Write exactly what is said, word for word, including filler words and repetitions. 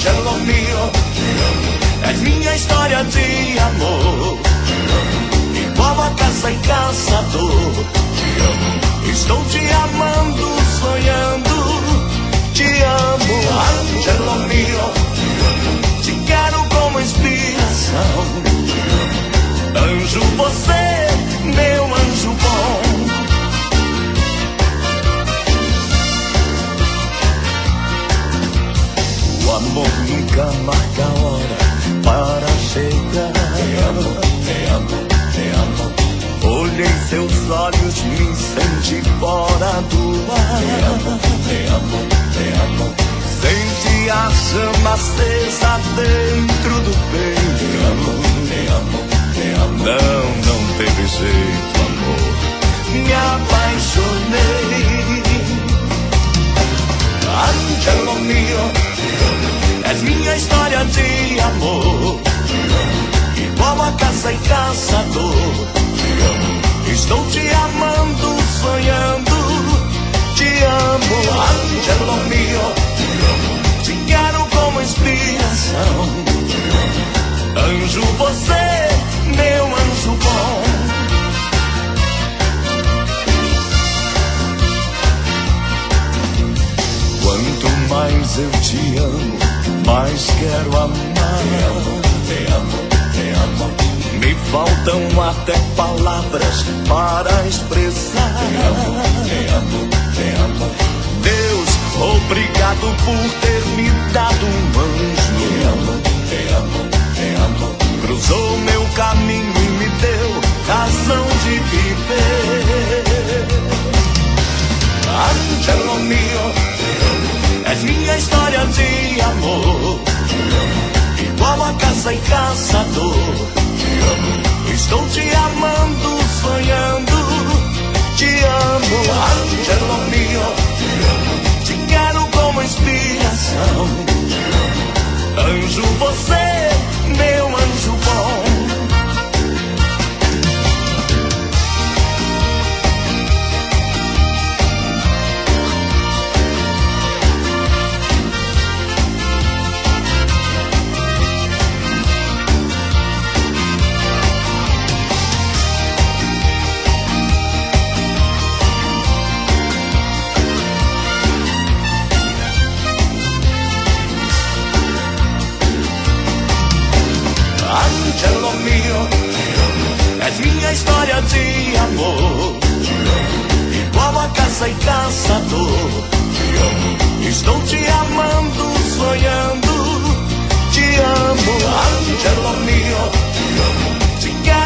Angelo mio, és minha história de amor. Igual a caça e caçador, estou te amando, sonhando. Te amo, Angelo mio, te quero como inspiração. Anjo você, meu anjo bom. O amor nunca marca a hora para chegar. Te amo, te amo, te amo. Olhei seus olhos, me senti fora do ar. Te amo, te amo, te amo. Senti a chama acesa dentro do peito. Te amo, te amo, te amo. Não, não teve jeito, amor. Me apaixonei. Angelo mio, és minha história de amor. Igual a caça e caçador, estou te amando, sonhando. Te amo, Angelo mio, te quero como inspiração. Anjo você, meu anjo bom. Quanto mais eu te amo, mais quero amar. Te amo, te amo, te amo. Me faltam até palavras para expressar. Te amo, te amo, te amo. Deus, obrigado por ter me dado um anjo. Te amo, te amo, te amo. Cruzou meu caminho e me deu razão de viver. Angelo mio, és minha história de amor. Igual a caça e caçador, estou te amando, sonhando. Te amo, Angelo mio, te quero como inspiração. Anjo você, meu anjo bom. Angelo mio, és minha história de amor. Igual a caça e caçador, estou te amando, sonhando. Te amo, Angelo mio, te quero